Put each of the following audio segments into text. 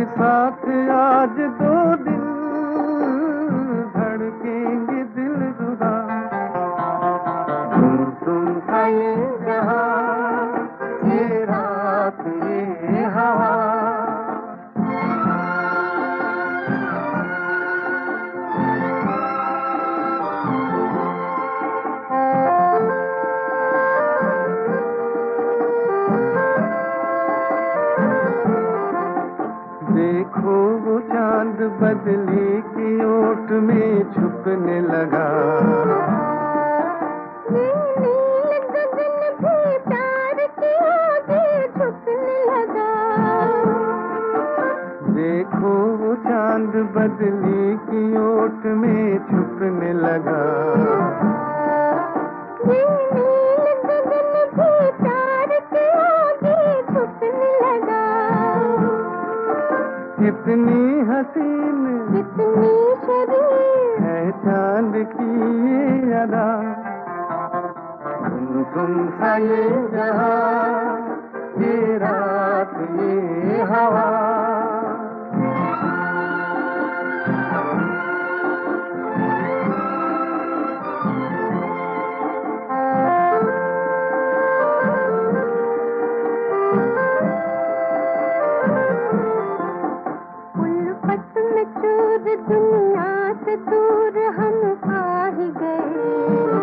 साथ आज दो दिल धड़केंगे दिल रुबा। तुम सा ये जहां, ये रात ये हवा। देखो वो चांद बदली की ओट में छुपने लगा। नील गगन भी प्यार की आगे छुपने लगा। देखो वो चांद बदली की ओट में छुपने लगा। नील गगन भी प्यार की आगे छुपने लगा। कितनी हसीन कितनी शरीर है चांद की ये अदा। तुम सा ये जहां, ये रात ये हवा। चूर दुनिया से दूर हम आ ही गए।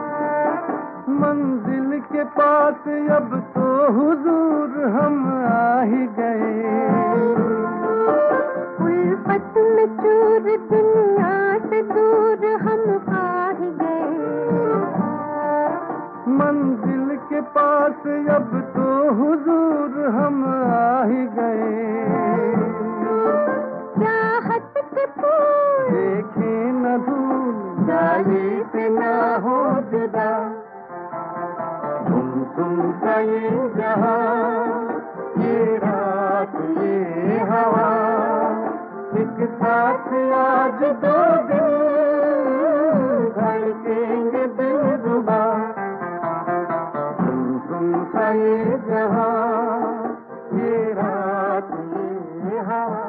मंजिल के पास अब तो हुजूर हम आ ही गए। उल्फत में चूर दुनिया से दूर हम आ ही गए। मंजिल के पास अब तो हुजूर हम आ ही गए। देखे न धूल जाए से ना हो जुदा। तुम सा ये जहां, ये रात ये हवा। एक साथ आज दो दिल धड़केंगे दिल रुबा। तुम सा ये जहां, ये रात ये हवा।